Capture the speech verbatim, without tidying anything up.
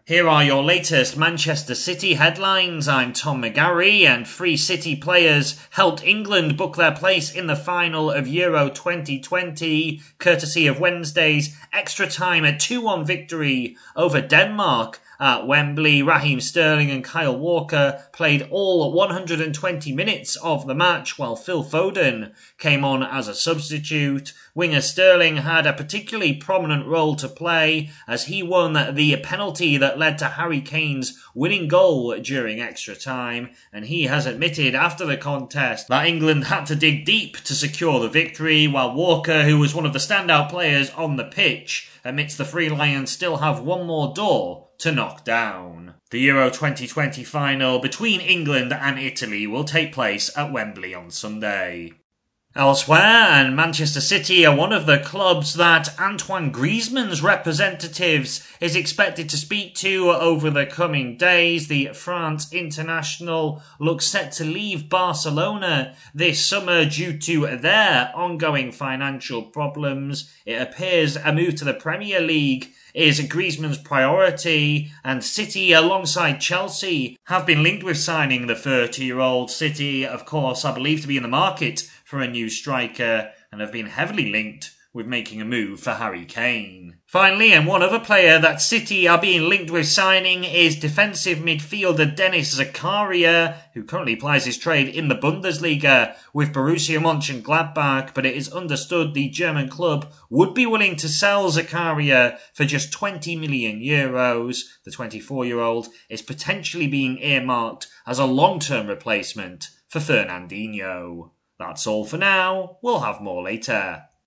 Here are your latest Manchester City headlines. I'm Tom McGarry, and three City players helped England book their place in the final of Euro twenty twenty, courtesy of Wednesday's extra time at two one victory over Denmark at Wembley. Raheem Sterling and Kyle Walker played all one hundred twenty minutes of the match, while Phil Foden came on as a substitute. Winger Sterling had a particularly prominent role to play as he won the penalty that led to Harry Kane's winning goal during extra time, and he has admitted after the contest that England had to dig deep to secure the victory, while Walker, who was one of the standout players on the pitch, admits the Three Lions still have one more door to knock down. The Euro twenty twenty final between England and Italy will take place at Wembley on Sunday. Elsewhere, and Manchester City are one of the clubs that Antoine Griezmann's representatives is expected to speak to over the coming days. The France international looks set to leave Barcelona this summer due to their ongoing financial problems. It appears a move to the Premier League is Griezmann's priority, and City, alongside Chelsea, have been linked with signing the thirty-year-old. City, of course, are believed to be in the market for a new striker and have been heavily linked with making a move for Harry Kane. Finally, and one other player that City are being linked with signing is defensive midfielder Denis Zakaria, who currently plies his trade in the Bundesliga with Borussia Mönchengladbach, but it is understood the German club would be willing to sell Zakaria for just twenty million euros. The twenty-four-year-old is potentially being earmarked as a long-term replacement for Fernandinho. That's all for now. We'll have more later.